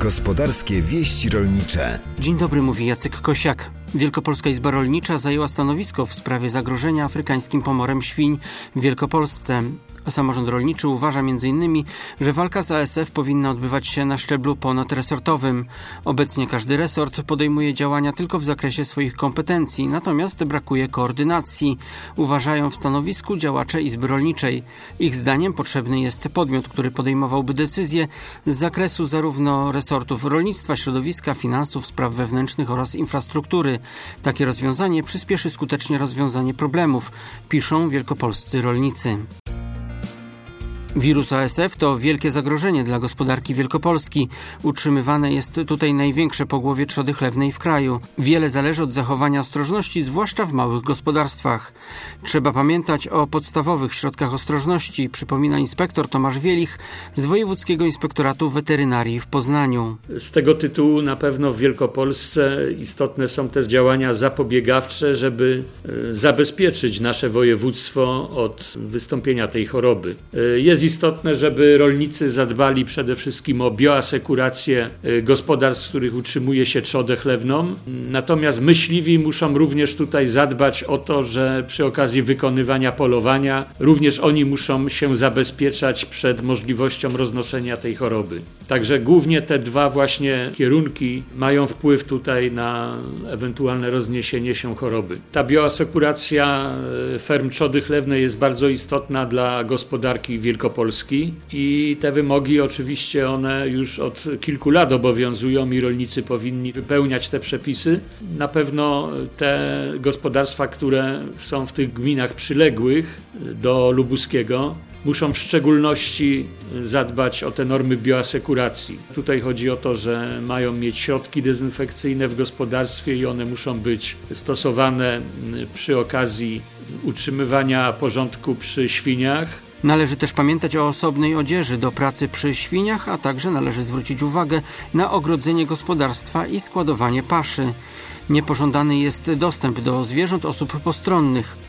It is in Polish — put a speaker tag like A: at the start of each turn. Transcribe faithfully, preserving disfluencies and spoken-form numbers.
A: Gospodarskie wieści rolnicze.
B: Dzień dobry, mówi Jacek Kosiak. Wielkopolska Izba Rolnicza zajęła stanowisko w sprawie zagrożenia afrykańskim pomorem świń w Wielkopolsce. Samorząd rolniczy uważa między innymi, że walka z A S F powinna odbywać się na szczeblu ponadresortowym. Obecnie każdy resort podejmuje działania tylko w zakresie swoich kompetencji, natomiast brakuje koordynacji, uważają w stanowisku działacze Izby Rolniczej. Ich zdaniem potrzebny jest podmiot, który podejmowałby decyzje z zakresu zarówno resortów rolnictwa, środowiska, finansów, spraw wewnętrznych oraz infrastruktury. Takie rozwiązanie przyspieszy skutecznie rozwiązanie problemów, piszą wielkopolscy rolnicy. Wirus A S F to wielkie zagrożenie dla gospodarki Wielkopolski. Utrzymywane jest tutaj największe pogłowie trzody chlewnej w kraju. Wiele zależy od zachowania ostrożności, zwłaszcza w małych gospodarstwach. Trzeba pamiętać o podstawowych środkach ostrożności, przypomina inspektor Tomasz Wielich z Wojewódzkiego Inspektoratu Weterynarii w Poznaniu.
C: Z tego tytułu na pewno w Wielkopolsce istotne są te działania zapobiegawcze, żeby zabezpieczyć nasze województwo od wystąpienia tej choroby. Jest istotne, żeby rolnicy zadbali przede wszystkim o bioasekurację gospodarstw, w których utrzymuje się trzodę chlewną. Natomiast myśliwi muszą również tutaj zadbać o to, że przy okazji wykonywania polowania również oni muszą się zabezpieczać przed możliwością roznoszenia tej choroby. Także głównie te dwa właśnie kierunki mają wpływ tutaj na ewentualne rozniesienie się choroby. Ta bioasekuracja ferm trzody chlewnej jest bardzo istotna dla gospodarki Wielkopolski. Polski i te wymogi oczywiście one już od kilku lat obowiązują i rolnicy powinni wypełniać te przepisy. Na pewno te gospodarstwa, które są w tych gminach przyległych do Lubuskiego, muszą w szczególności zadbać o te normy bioasekuracji. Tutaj chodzi o to, że mają mieć środki dezynfekcyjne w gospodarstwie i one muszą być stosowane przy okazji utrzymywania porządku przy świniach.
B: Należy też pamiętać o osobnej odzieży do pracy przy świniach, a także należy zwrócić uwagę na ogrodzenie gospodarstwa i składowanie paszy. Niepożądany jest dostęp do zwierząt osób postronnych.